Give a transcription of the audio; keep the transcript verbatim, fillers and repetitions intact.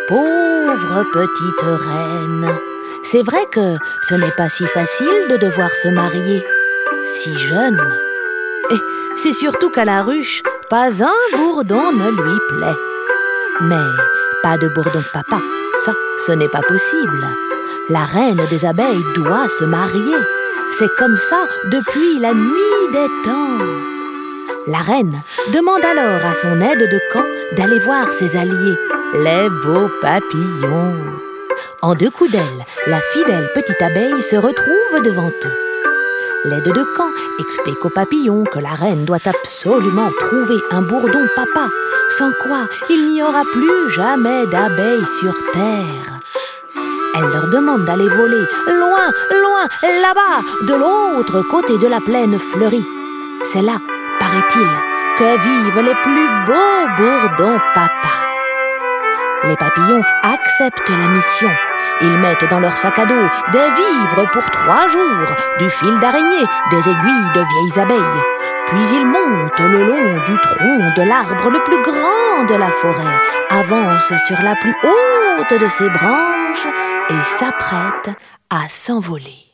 Pauvre petite reine. C'est vrai que ce n'est pas si facile de devoir se marier, si jeune. Et c'est surtout qu'à la ruche, pas un bourdon ne lui plaît. Mais pas de bourdon de papa, ça, ce n'est pas possible. La reine des abeilles doit se marier. C'est comme ça depuis la nuit des temps. La reine demande alors à son aide de camp d'aller voir ses alliés, les beaux papillons. En deux coups d'aile, la fidèle petite abeille se retrouve devant eux. L'aide de camp explique aux papillons que la reine doit absolument trouver un bourdon papa, sans quoi il n'y aura plus jamais d'abeilles sur terre. Elle leur demande d'aller voler loin, loin, là-bas, de l'autre côté de la plaine fleurie. C'est là, paraît-il, que vivent les plus beaux bourdons papa. Les papillons acceptent la mission. Ils mettent dans leur sac à dos des vivres pour trois jours, du fil d'araignée, des aiguilles de vieilles abeilles. Puis ils montent le long du tronc de l'arbre le plus grand de la forêt, avancent sur la plus haute de ses branches et s'apprêtent à s'envoler.